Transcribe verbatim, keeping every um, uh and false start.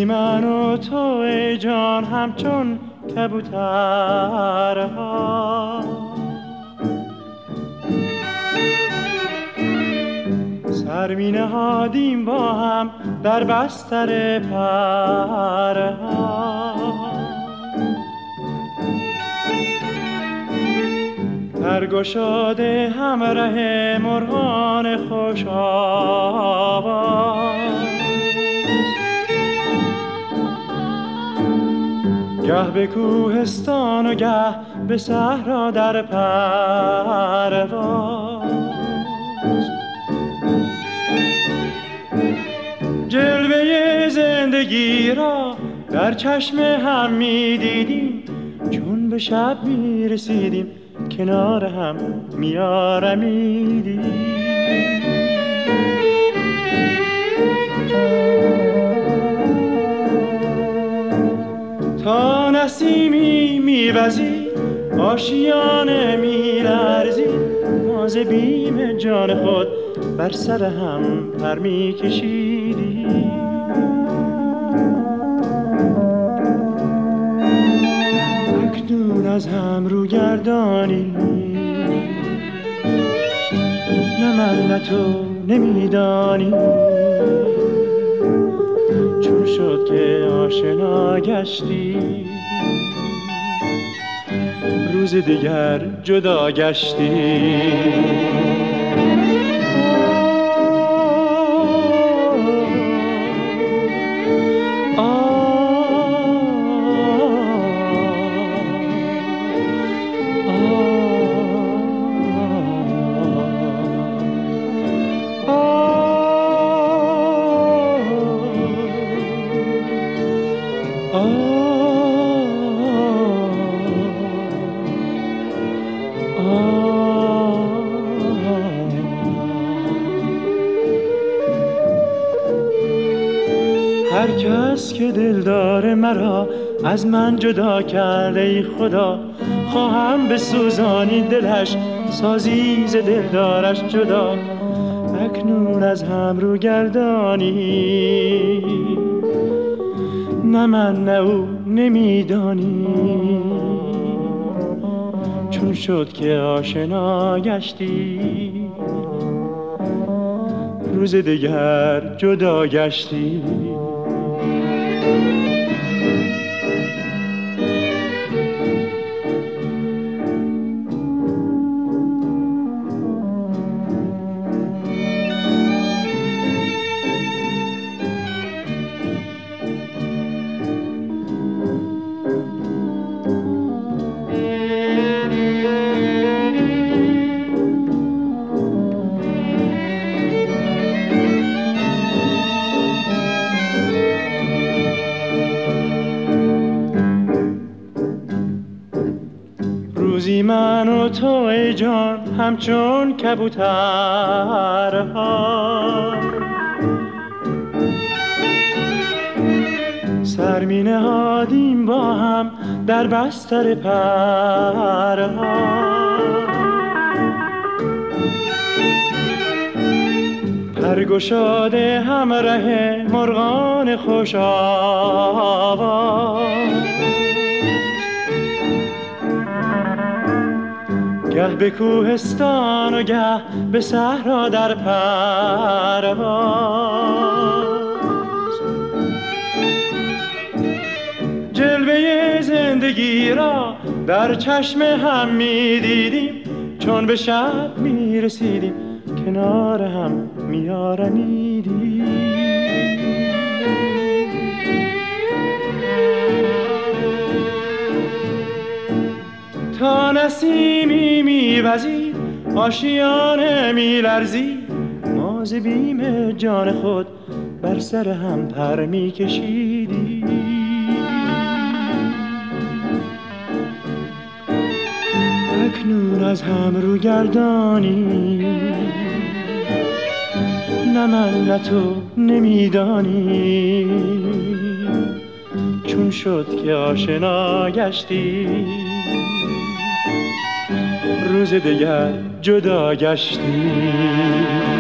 من و تو ای جان همچون کبوترها، سر می نهادیم با هم در بستر پرها، در گشاده همراه مرغان خوش آواز، گه به کوهستان و گه به صحرا در پرواز، جلوه زندگی را در چشم هم می دیدیم، چون به شب می رسیدیم کنار هم می آرمیدیم. تا نسیمی می وزید آشیانه می لرزید، ما ز بیم جان خود بر سر هم پر می کشیدیم. اکنون از هم رو گردانی، نه من نه تو نمیدانی، چون شد که آشنا گشتی روز دیگر جدا گشتی. هر کس که دلدار مرا از من جدا کرده ای خدا، خواهم به سوزانی دلش سازی ز دلدارش جدا. اکنون از هم رو گردانی، نه من نه او نمیدانی، چون شد که آشنا گشتی روز دیگر جدا گشتی. روزی من و تو ای جان همچون کبوترها، سر می نهادیم با هم در بستر پرها، پرگشاده همراه مرغان خوش آواز، گه به کوهستان و گه به صحرا در پرواز، جلوه زندگی را در چشم هم می دیدیم، چون به شب می رسیدیم کنار هم می آرمیدیم. تا نسیمی می وزید آشیانه می لرزید، ما ز بیم جان خود بر سر هم پر می کشیدیم. اکنون از هم رو گردانی، نه من نه تو نمیدانی، چون شد که آشنا گشتی روز دیگر جدا گشتی.